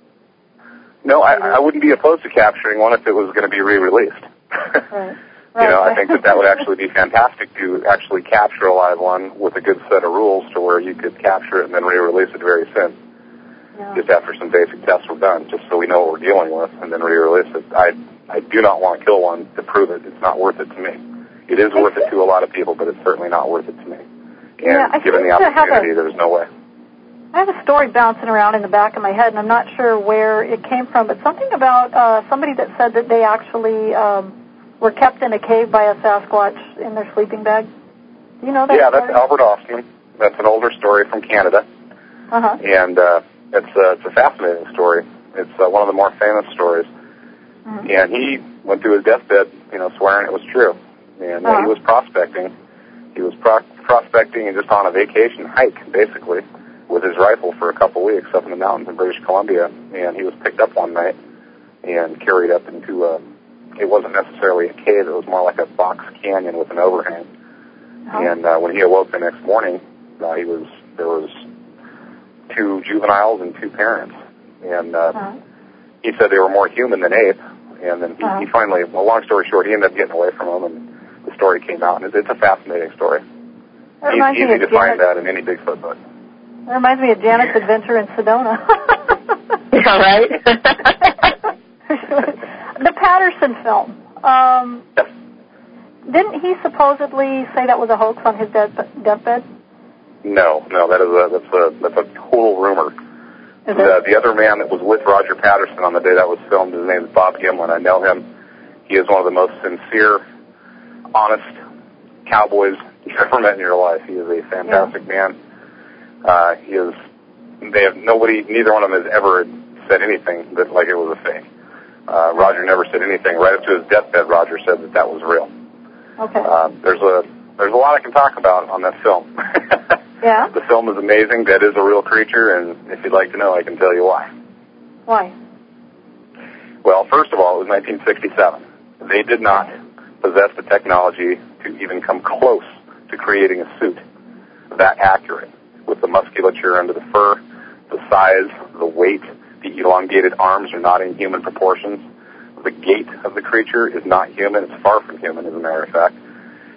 No, I, I wouldn't be opposed to capturing one if it was going to be re-released. Right. Right. You know, I think that that would actually be fantastic to actually capture a live one with a good set of rules to where you could capture it and then re-release it very soon. Yeah. Just after some basic tests were done, just so we know what we're dealing with, and then re-release it. I I do not want to kill one to prove it. It's not worth it to me. It is worth it to a lot of people, but it's certainly not worth it to me. And yeah, I given the opportunity, a, there's no way. I have a story bouncing around in the back of my head, and I'm not sure where it came from, but something about uh, somebody that said that they actually um, were kept in a cave by a Sasquatch in their sleeping bag. Do you know that Yeah, story? that's Albert Ostman. That's an older story from Canada. Uh-huh. And uh, it's, uh, it's a fascinating story. It's uh, one of the more famous stories. Mm-hmm. And he went to his deathbed, you know, swearing it was true. And uh, uh-huh. he was prospecting. He was pro- prospecting and just on a vacation hike, basically, with his rifle for a couple weeks up in the mountains in British Columbia. And he was picked up one night and carried up into a, it wasn't necessarily a cave, it was more like a box canyon with an overhang. Uh-huh. And uh, when he awoke the next morning, uh, he was, there was two juveniles and two parents. And uh, uh-huh. he said they were more human than ape. And then he, uh-huh. he finally, well, long story short, he ended up getting away from them, and the story came out. And it's, it's a fascinating story. It It's easy to find that in any Bigfoot book. It reminds me of Janet's adventure in Sedona. Yeah, right? The Patterson film. Um, Yes. Didn't he supposedly say that was a hoax on his death, deathbed? No, no, that is a that's a that's a total rumor. Is The, it? the other man that was with Roger Patterson on the day that was filmed, his name is Bob Gimlin. I know him. He is one of the most sincere, honest cowboys you've ever met in your life. He is a fantastic yeah. man. Uh, he is. They have nobody. Neither one of them has ever said anything that like it was a fake. Uh, Roger never said anything. Right up to his deathbed, Roger said that that was real. Okay. Uh, there's a there's a lot I can talk about on that film. Yeah. The film is amazing. That is a real creature, and if you'd like to know, I can tell you why. Why? Well, first of all, it was nineteen sixty-seven. They did not possess the technology to even come close to creating a suit that accurate, with the musculature under the fur, the size, the weight, the elongated arms are not in human proportions. The gait of the creature is not human. It's far from human, as a matter of fact.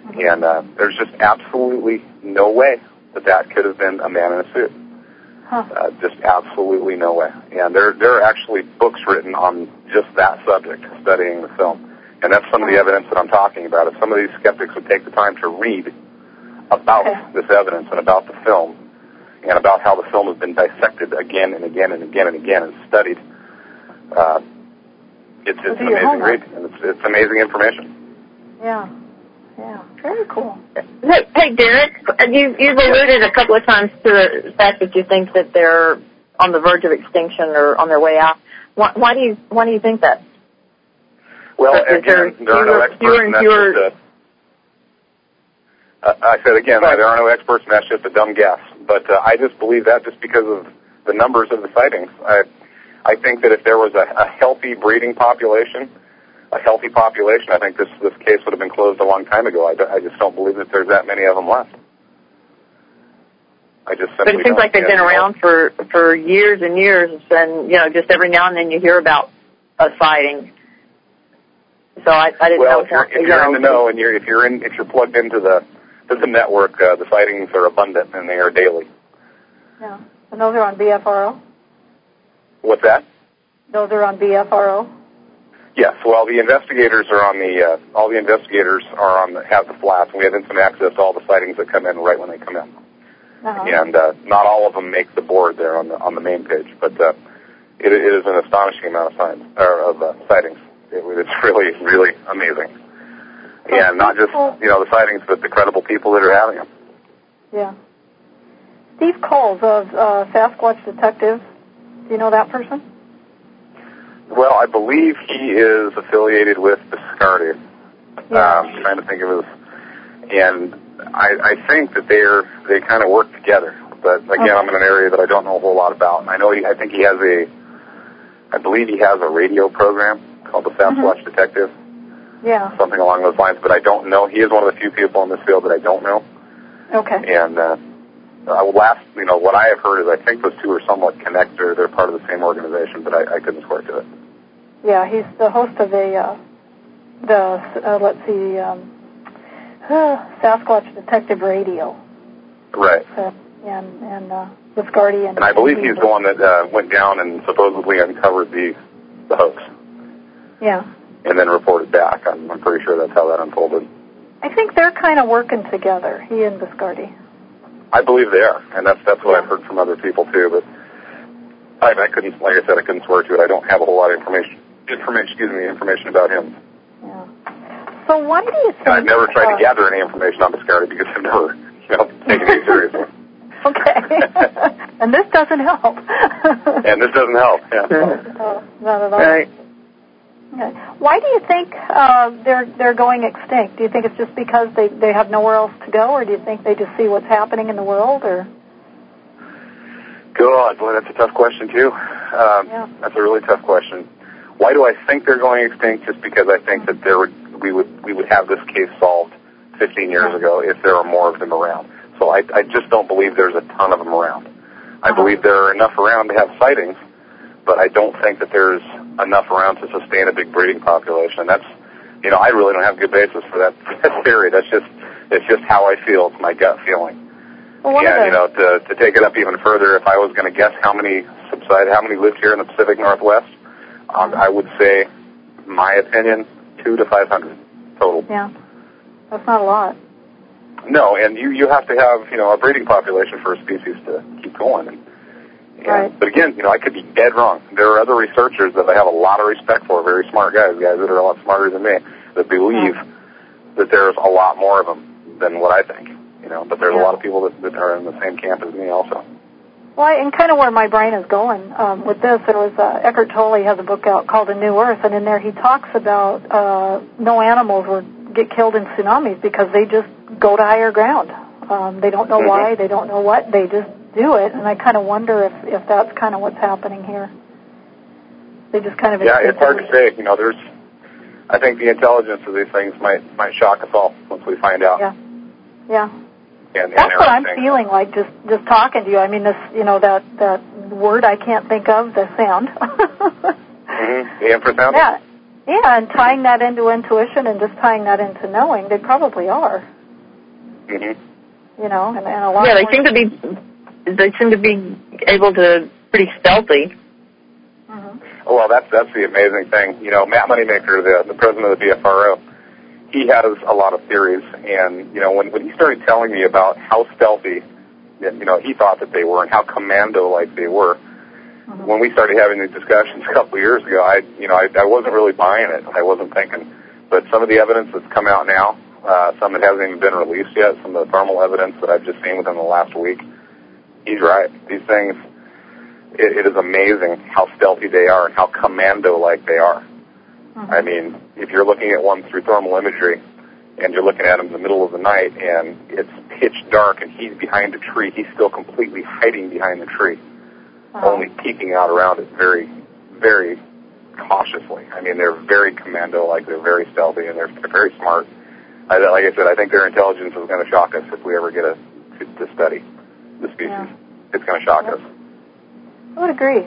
Mm-hmm. And uh, there's just absolutely no way that that could have been a man in a suit. Huh. Uh, just absolutely no way. And there there are actually books written on just that subject, studying the film. And that's some of the evidence that I'm talking about. If some of these skeptics would take the time to read about okay. this evidence and about the film and about how the film has been dissected again and again and again and again and studied, uh, it's, it's an amazing read. And it's, it's amazing information. Yeah. Yeah. Very cool. Hey, hey Derek, you, you've alluded a couple of times to the fact that you think that they're on the verge of extinction or on their way out. Why, why do you why do you think that? Well, again, there, there are no experts, and that's just a, uh, I said again, right. there are no experts, and that's just a dumb guess. But uh, I just believe that just because of the numbers of the sightings. I, I think that if there was a, a healthy breeding population, a healthy population, I think this this case would have been closed a long time ago. I, I just don't believe that there's that many of them left. I just but it seems like they've been around for for years and years, and you know, just every now and then you hear about a sighting. So I, I didn't well, know. If you're, if you're in the know and you're if you're in if you're plugged into the to the network, uh, the sightings are abundant and they are daily. Yeah, and those are on B F R O. What's that? Those are on B F R O. Yes. Well, the investigators are on the uh, all the investigators are on the, have the flats. We have instant access to all the sightings that come in right when they come in, uh-huh. and uh, not all of them make the board there on the on the main page, but uh, it, it is an astonishing amount of signs or of uh, sightings. It, it's really, really amazing. So and not just, you know, the sightings, but the credible people that are having them. Yeah. Steve Coles of uh, Sasquatch Detective. Do you know that person? Well, I believe he is affiliated with Biscardi. Yeah. Um, trying to think of his... And I, I think that they're, they kind of work together. But, again, okay. I'm in an area that I don't know a whole lot about. And I know he, I think he has a... I believe he has a radio program called the Sasquatch mm-hmm. Detective. Yeah. Something along those lines, but I don't know. He is one of the few people in this field that I don't know. Okay. And uh, uh, last, you know, what I have heard is I think those two are somewhat connected. They're part of the same organization, but I, I couldn't swear to it. Yeah, he's the host of a, uh, the, uh, let's see, um, uh, Sasquatch Detective Radio. Right. So, and, and, uh, Biscardi and... And I believe he's the one that uh, went down and supposedly uncovered the, the hoax. Yeah. And then reported back. I'm, I'm pretty sure that's how that unfolded. I think they're kind of working together, he and Biscardi. I believe they are, and that's that's what yeah. I've heard from other people too. But I, I couldn't, like I said, I couldn't swear to it. I don't have a whole lot of information, information, excuse me, information about him. Yeah. So why do you think? And I've never tried uh, to gather any information on Biscardi because I've never, you know, taken it seriously. Okay. And this doesn't help. And this doesn't help. Yeah. No, not at all. Right. Okay. Why do you think uh, they're they're going extinct? Do you think it's just because they, they have nowhere else to go, or do you think they just see what's happening in the world? Or God, boy, that's a tough question too. Um, yeah. That's a really tough question. Why do I think they're going extinct? Just because I think that there would we would we would have this case solved fifteen years ago if there were more of them around. So I I just don't believe there's a ton of them around. I uh-huh. believe there are enough around to have sightings, but I don't think that there's enough around to sustain a big breeding population. And that's, you know, I really don't have a good basis for that, for that theory. That's just, it's just how I feel. It's my gut feeling. Well, and, you know, to, to take it up even further, if I was going to guess how many subside, how many lived here in the Pacific Northwest, um, I would say, my opinion, two to five hundred total. Yeah. That's not a lot. No, and you, you have to have, you know, a breeding population for a species to keep going. And, And, right. But again, you know, I could be dead wrong. There are other researchers that I have a lot of respect for, very smart guys, guys that are a lot smarter than me, that believe yeah. that there's a lot more of them than what I think. You know, but there's yeah. a lot of people that, that are in the same camp as me also. Well, and kind of where my brain is going um, with this, there was uh, Eckhart Tolle has a book out called A New Earth, and in there he talks about uh, no animals would get killed in tsunamis because they just go to higher ground. Um, they don't know mm-hmm. why, they don't know what, they just do it, and I kind of wonder if, if that's kind of what's happening here. They just kind of... Yeah, it's hard to say. You know, there's... I think the intelligence of these things might might shock us all once we find out. Yeah. Yeah. And, and that's what I'm things. feeling like just, just talking to you. I mean, this, you know, that, that word I can't think of, the sound. mm-hmm. The infrasound? Yeah. Yeah, and tying that into intuition and just tying that into knowing, they probably are. Mm-hmm. You know, and, and a lot. Yeah, they more seem to be. They seem to be able to pretty stealthy. Mm-hmm. Well, that's that's the amazing thing. You know, Matt Moneymaker, the the president of the B F R O, he has a lot of theories, and you know, when when he started telling me about how stealthy, you know, he thought that they were, and how commando-like they were. Mm-hmm. When we started having these discussions a couple of years ago, I, you know, I, I wasn't really buying it. I wasn't thinking. But some of the evidence that's come out now, uh, some that hasn't even been released yet, some of the thermal evidence that I've just seen within the last week, he's right. These things, it, it is amazing how stealthy they are and how commando-like they are. Mm-hmm. I mean, if you're looking at one through thermal imagery, and you're looking at him in the middle of the night, and it's pitch dark, and he's behind a tree, he's still completely hiding behind the tree. Uh-huh. Only peeking out around it very, very cautiously. I mean, they're very commando-like, they're very stealthy, and they're, they're very smart. I, like I said, I think their intelligence is going to shock us if we ever get a, to, to study the species. Yeah. It's going to shock yep. us. I would agree.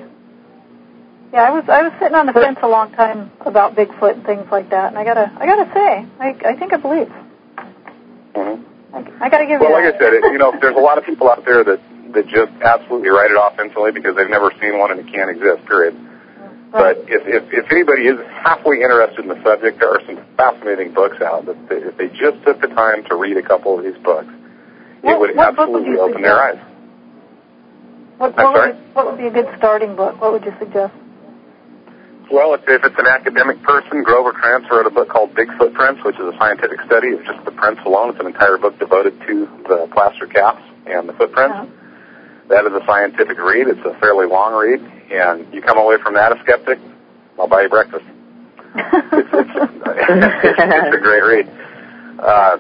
Yeah, I was I was sitting on the fence a long time about Bigfoot and things like that, and I gotta I gotta say, I I think I believe. Mm-hmm. I, I gotta give well, you. Well, like I said, it, you know, there's a lot of people out there that. that just absolutely write it off instantly because they've never seen one and it can't exist, period. Right. But if, if if anybody is halfway interested in the subject, there are some fascinating books out that they, if they just took the time to read a couple of these books, what, it would what absolutely would open their eyes. What, what, would, what would be a good starting book? What would you suggest? Well, if, if it's an academic person, Grover Krantz wrote a book called Bigfoot Prints, which is a scientific study of just the prints alone. It's an entire book devoted to the plaster caps and the footprints. Uh-huh. That is a scientific read. It's a fairly long read, and you come away from that a skeptic, I'll buy you breakfast. it's, it's, it's, it's a great read. Uh,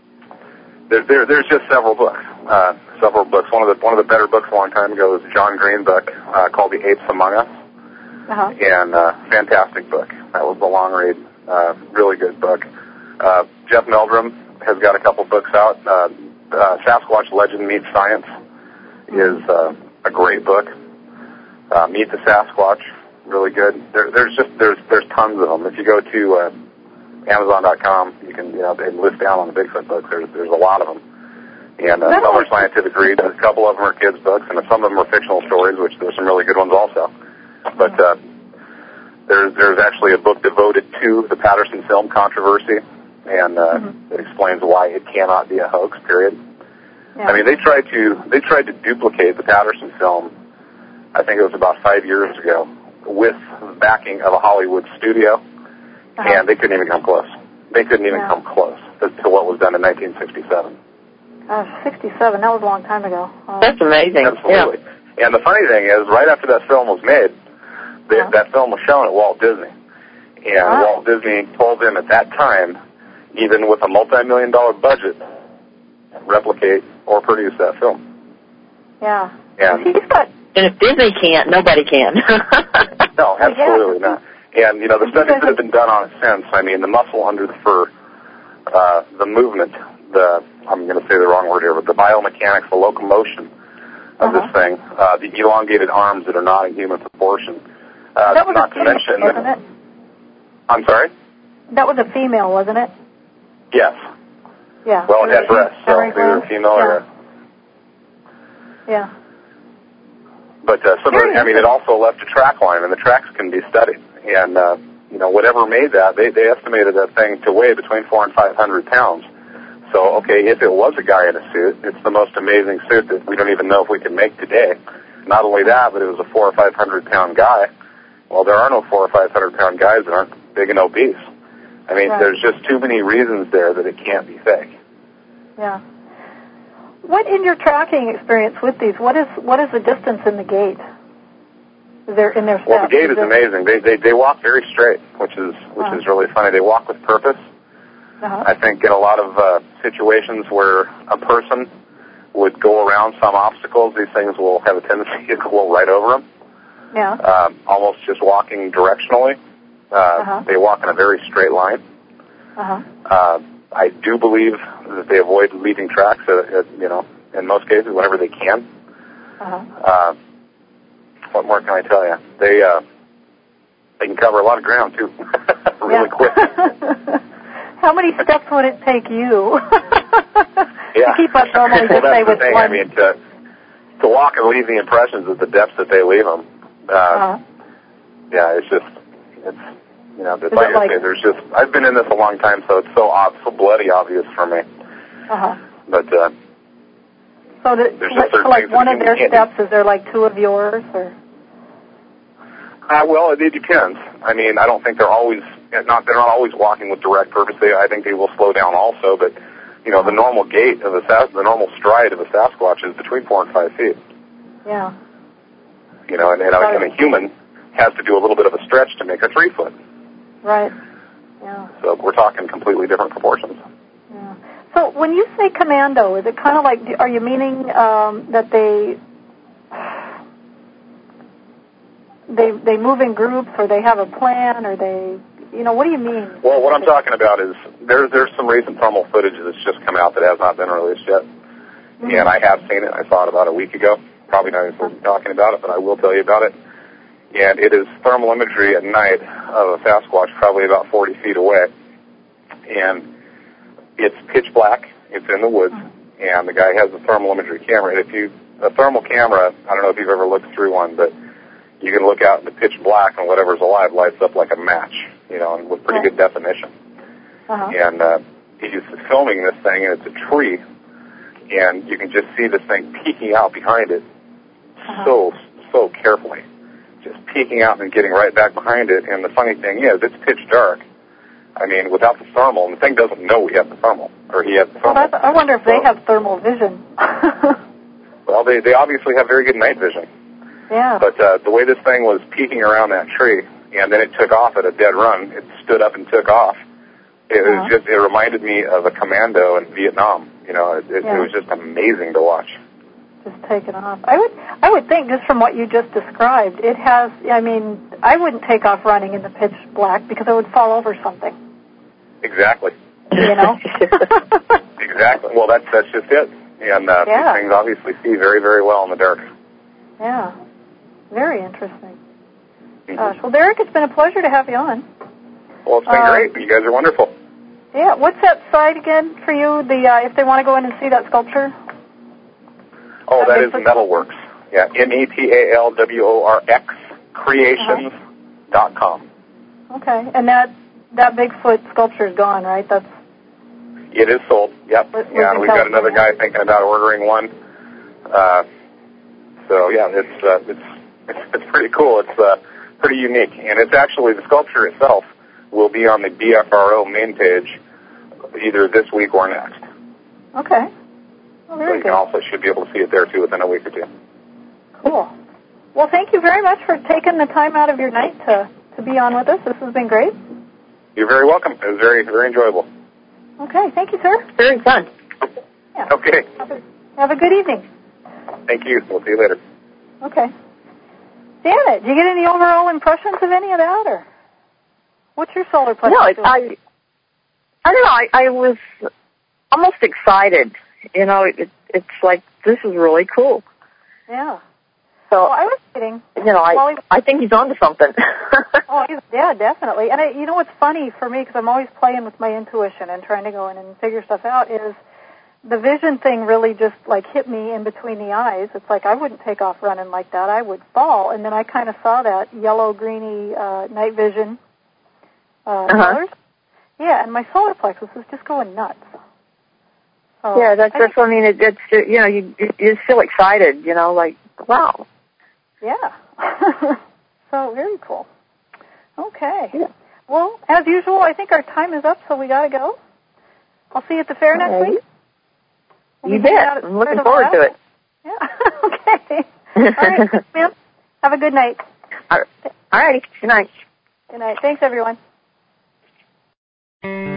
there, there, there's just several books. Uh, several books. One of the one of the better books a long time ago was John Green book uh, called The Apes Among Us, uh-huh. and uh, fantastic book. That was a long read. Uh, really good book. Uh, Jeff Meldrum has got a couple books out. Uh, uh, Sasquatch Legend Meets Science is uh, a great book. Uh, Meet the Sasquatch, really good. There, there's just there's there's tons of them. If you go to uh, Amazon dot com, you can you know they list down on the Bigfoot books. There's there's a lot of them, and uh, some are scientific reads. A couple of them are kids' books, and some of them are fictional stories, which there's some really good ones also. But uh, there's there's actually a book devoted to the Patterson film controversy, and uh, mm-hmm. it explains why it cannot be a hoax. Period. Yeah. I mean, they tried to they tried to duplicate the Patterson film. I think it was about five years ago, with the backing of a Hollywood studio, uh-huh. and they couldn't even come close. They couldn't even yeah. come close to what was done in nineteen sixty-seven. Uh, sixty-seven, that was a long time ago. Uh, That's amazing. Absolutely. Yeah. And the funny thing is, right after that film was made, they, uh-huh. that film was shown at Walt Disney. And uh-huh. Walt Disney told them at that time, even with a multi-million dollar budget, replicate or produce that film. Yeah. And, he's got... and if Disney can't, nobody can. No, absolutely yeah. not. And, you know, the studies that have been done on it since, I mean, the muscle under the fur, uh, the movement, the, I'm going to say the wrong word here, but the biomechanics, the locomotion of uh-huh. this thing, uh, the elongated arms that are not in human proportion. Uh, that was not a female, to mention, wasn't it? I'm sorry? That was a female, wasn't it? Yes. Yeah. Well, it had breasts, so either a female yeah. or a... Yeah. But uh, some of it, I mean, it also left a track line, and the tracks can be studied. And, uh, you know, whatever made that, they, they estimated that thing to weigh between four and five hundred pounds. So, okay, if it was a guy in a suit, it's the most amazing suit that we don't even know if we can make today. Not only that, but it was a four or five hundred pound guy. Well, there are no four or five hundred pound guys that aren't big and obese. I mean, right. there's just too many reasons there that it can't be fake. Yeah. What in your tracking experience with these? What is what is the distance in the gait? Is there in their steps? Well, the gait is, is amazing. They they they walk very straight, which is which uh-huh. is really funny. They walk with purpose. Uh-huh. I think in a lot of uh, situations where a person would go around some obstacles, these things will have a tendency to go right over them. Yeah. Um, almost just walking directionally. Uh, uh-huh. They walk in a very straight line. Uh-huh. Uh, I do believe that they avoid leaving tracks, uh, you know, in most cases, whenever they can. Uh-huh. Uh, what more can I tell you? They uh, they can cover a lot of ground too, really quick. How many steps would it take you yeah. to keep up normally well, just say with thing. one? I mean, to, to walk and leave the impressions at the depths that they leave them, uh, uh-huh. yeah, it's just, it's, you know, like, like I say, there's just, I've been in this a long time, so it's so ob- so bloody obvious for me. Uh-huh. But, uh, so, the, like, so like one of their steps, is there like two of yours, or? Uh, well, it, it depends. I mean, I don't think they're always, not, they're not always walking with direct purpose. They, I think they will slow down also, but, you know, the normal gait of a, the normal stride of a Sasquatch is between four and five feet. Yeah. You know, and, and, a, and a human has to do a little bit of a stretch to make a three foot. Right. Yeah. So we're talking completely different proportions. Yeah. So when you say commando, is it kind of like, are you meaning um, that they they they move in groups, or they have a plan, or they, you know, what do you mean? Well, what I'm talking about is there's there's some recent thermal footage that's just come out that has not been released yet, mm-hmm. and I have seen it. I saw it about a week ago. Probably not even supposed to be talking about it, but I will tell you about it. And it is thermal imagery at night of a Sasquatch, probably about forty feet away, and it's pitch black. It's in the woods, and the guy has a thermal imagery camera. And if you a thermal camera, I don't know if you've ever looked through one, but you can look out in the pitch black, and whatever's alive lights up like a match, you know, and with pretty good definition. Uh-huh. And uh, he's filming this thing, and it's a tree, and you can just see this thing peeking out behind it uh-huh. so, so carefully, just peeking out and getting right back behind it. And the funny thing is, it's pitch dark. I mean, without the thermal, and the thing doesn't know we have the thermal, or he has the thermal. Well, that's, I wonder if they have thermal vision. Well, they, they obviously have very good night vision. Yeah. But uh, the way this thing was peeking around that tree, and then it took off at a dead run, it stood up and took off. It uh-huh. was just, it reminded me of a commando in Vietnam. You know, it, it, yeah. it was just amazing to watch. Just taken off. I would, I would think just from what you just described, it has. I mean, I wouldn't take off running in the pitch black because I would fall over something. Exactly. You know. Exactly. Well, that's that's just it. And uh, yeah. these things obviously see very, very well in the dark. Yeah. Very interesting. Mm-hmm. Gosh. Well, Derek, it's been a pleasure to have you on. Well, it's been uh, great. You guys are wonderful. Yeah. What's that site again for you? The uh, if they want to go in and see that sculpture. Oh, that, that is Metalworks. Yeah, M E T A L W O R X creations dot com. Okay, and that that Bigfoot sculpture is gone, right? That's. It is sold. Yep. Was, yeah, and we've got another guy thinking about ordering one. Uh, so yeah, it's uh, it's it's it's pretty cool. It's uh, pretty unique, and it's actually the sculpture itself will be on the B F R O main page either this week or next. Okay. Well, very so you good. can also should be able to see it there too within a week or two. Cool. Well, thank you very much for taking the time out of your night to, to be on with us. This has been great. You're very welcome. It was very very enjoyable. Okay. Thank you, sir. Very fun. Yeah. Okay. Have a, have a good evening. Thank you. We'll see you later. Okay. Janet, did you get any overall impressions of any of that, or what's your solar plex? No, it, I, I don't know. I, I was almost excited. You know, it, it's like, this is really cool. Yeah. So well, I was kidding. You know, I, was, I think he's onto something. oh, he's, yeah, definitely. And I, you know what's funny for me, because I'm always playing with my intuition and trying to go in and figure stuff out, is the vision thing really just, like, hit me in between the eyes. It's like I wouldn't take off running like that. I would fall. And then I kind of saw that yellow-greeny uh, night vision uh, uh-huh. colors. Yeah, and my solar plexus was just going nuts. So yeah, that's, I that's what I mean. It, it's, you know, you, you feel excited, you know, like, wow. Yeah. So, very cool. Okay. Yeah. Well, as usual, I think our time is up, so we got to go. I'll see you at the fair next right. week. We'll you bet. I'm looking forward to it. Yeah. Okay. All right, ma'am. Have a good night. All righty. Good night. Good night. Thanks, everyone.